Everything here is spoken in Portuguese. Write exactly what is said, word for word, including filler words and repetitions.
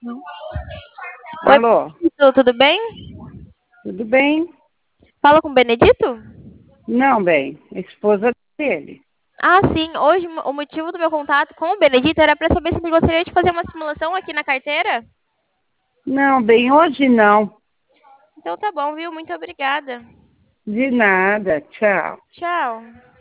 Não. Oi, Alô, Benedito, tudo bem? tudo bem? Fala com o Benedito? Não, bem, esposa dele. Ah, sim. Hoje o motivo do meu contato com o Benedito era para saber se ele gostaria de fazer uma simulação aqui na carteira. Não, bem, hoje não. Então tá bom, viu? Muito obrigada. De nada, tchau. Tchau.